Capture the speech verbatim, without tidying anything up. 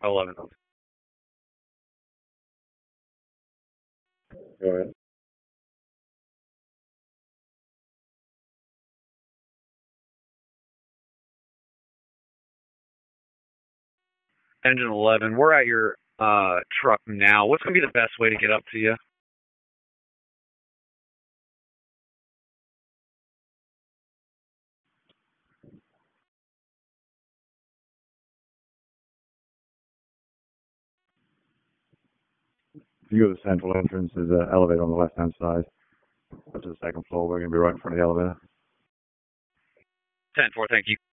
eleven. Go ahead. Engine eleven. We're at your uh truck now. What's gonna be the best way to get up to you? If you go to the central entrance, there's an elevator on the left-hand side. Up to the second floor. We're going to be right in front of the elevator. Ten four. Thank you.